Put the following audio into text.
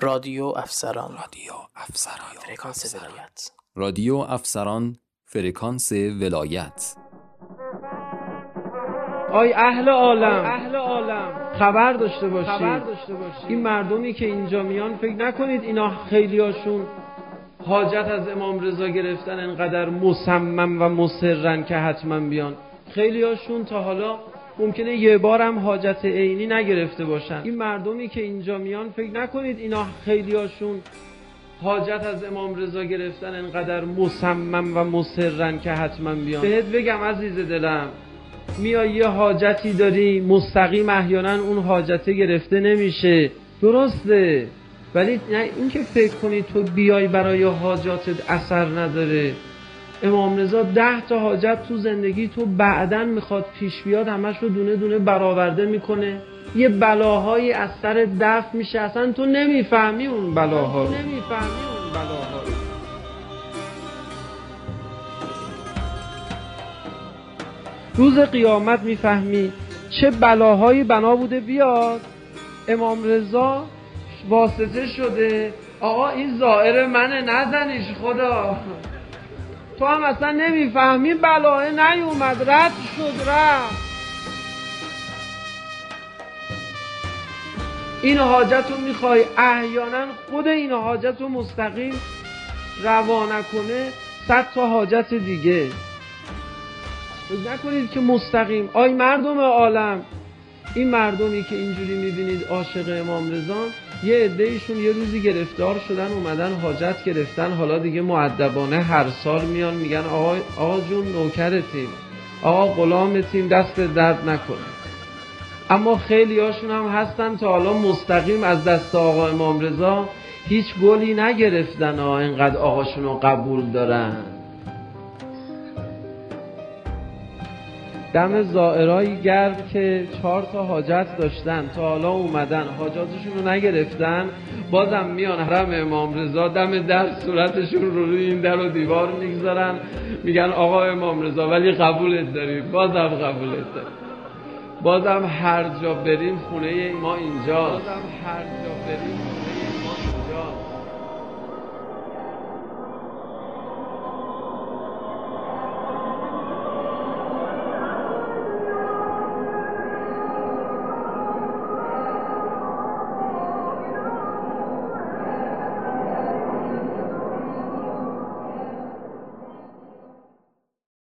رادیو افسران فرکانس ولایت. رادیو افسران فرکانس ولایت. آی اهل عالم خبر داشته باشید این مردمی که اینجا میان فکر نکنید اینا خیلیاشون حاجت از امام رضا گرفتن انقدر مصمم و مصرن که حتما بیان. خیلیاشون تا حالا ممکنه یه بارم حاجت عینی نگرفته باشن. این مردمی که اینجا میان فکر نکنید اینا خیلیاشون حاجت از امام رضا گرفتن انقدر مصمم و مصرن که حتما بیان. بهت بگم عزیز دلم، میای یه حاجتی داری مستقیم احیانا اون حاجته گرفته نمیشه، درسته، ولی نه اینکه فکر کنی تو بیای برای حاجاتت اثر نداره. امام رضا 10 تا حاجت تو زندگی تو بعدن میخواد پیش بیاد همش رو دونه دونه برآورده میکنه. یه بلاهایی از سر دفع میشه، اصلا تو نمیفهمی اون بلاها رو. روز قیامت میفهمی چه بلاهایی بنا بوده بیاد. امام رضا واسطه شده، آقا این زائر منه نزنیش خدا. تو هم اصلا نمیفهمی بلاه نیومد، رد شد رفت. این حاجت رو میخوای احیانا خود این حاجت رو مستقیم روانه کنه 100 تا حاجت دیگه. فکر نکنید که مستقیم. آی مردم عالم، این مردمی که اینجوری میبینید عاشق امام رضا، یه عده‌ایشون یه روزی گرفتار شدن اومدن حاجت گرفتن، حالا دیگه مؤدبانه هر سال میان میگن آقا جون نوکرتیم، آقا غلامتیم، دست درد نکنه. اما خیلی هاشون هم هستن تا حالا مستقیم از دست آقا امام رضا هیچ گلی نگرفتن، اینقدر آقاشون رو قبول دارن. دم زائرای گرم که 4 تا حاجت داشتن تا حالا اومدن حاجاتشون رو نگرفتن، بازم میان حرم امام رضا دم در صورتشون رو روی این در و دیوار میگذارن، میگن آقا امام رضا ولی قبولت داریم، بازم قبولت داریم، بازم هر جا بریم خونه ما اینجاست.